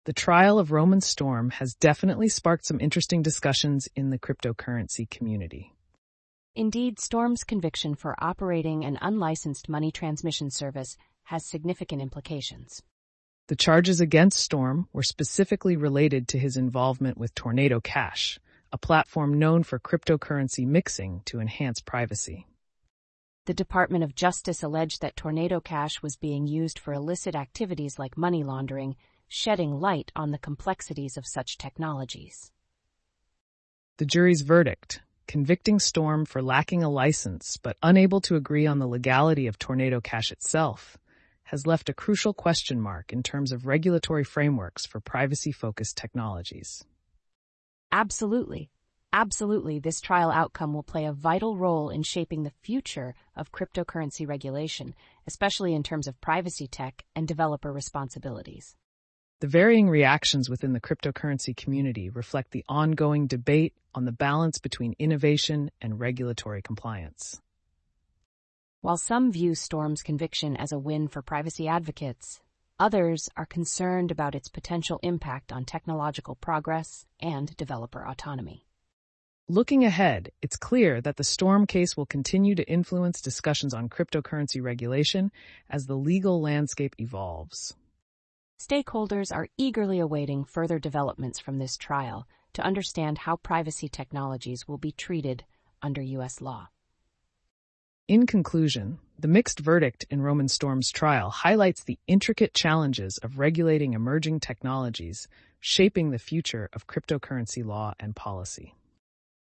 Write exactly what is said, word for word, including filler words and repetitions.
The trial of Roman Storm has definitely sparked some interesting discussions in the cryptocurrency community. Indeed, Storm's conviction for operating an unlicensed money transmission service has significant implications. The charges against Storm were specifically related to his involvement with Tornado Cash, a platform known for cryptocurrency mixing to enhance privacy. The Department of Justice alleged that Tornado Cash was being used for illicit activities like money laundering, shedding light on the complexities of such technologies. The jury's verdict, convicting Storm for lacking a license but unable to agree on the legality of Tornado Cash itself, has left a crucial question mark in terms of regulatory frameworks for privacy-focused technologies. Absolutely. Absolutely, this trial outcome will play a vital role in shaping the future of cryptocurrency regulation, especially in terms of privacy tech and developer responsibilities. The varying reactions within the cryptocurrency community reflect the ongoing debate on the balance between innovation and regulatory compliance. While some view Storm's conviction as a win for privacy advocates, others are concerned about its potential impact on technological progress and developer autonomy. Looking ahead, it's clear that the Storm case will continue to influence discussions on cryptocurrency regulation as the legal landscape evolves. Stakeholders are eagerly awaiting further developments from this trial to understand how privacy technologies will be treated under U S law. In conclusion, the mixed verdict in Roman Storm's trial highlights the intricate challenges of regulating emerging technologies, shaping the future of cryptocurrency law and policy.